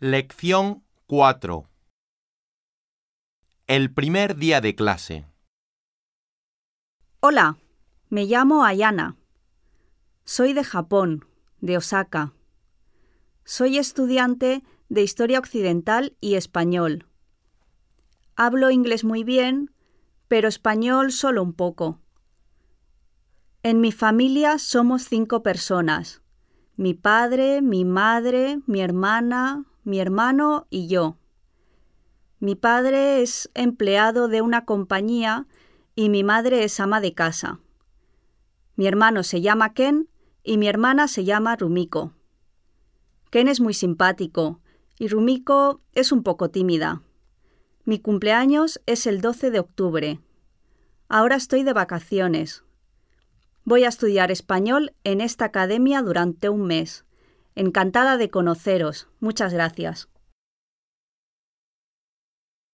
Lección 4. El primer día de clase. Hola, me llamo Ayana. Soy de Japón, de Osaka. Soy estudiante de Historia Occidental y Español. Hablo inglés muy bien, pero español solo un poco. En mi familia somos 5 personas. Mi padre, mi madre, mi hermana, mi hermano y yo. Mi padre es empleado de una compañía y mi madre es ama de casa. Mi hermano se llama Ken y mi hermana se llama Rumiko. Ken es muy simpático y Rumiko es un poco tímida. Mi cumpleaños es el 12 de octubre. Ahora estoy de vacaciones. Voy a estudiar español en esta academia durante un mes. Encantada de conoceros. Muchas gracias.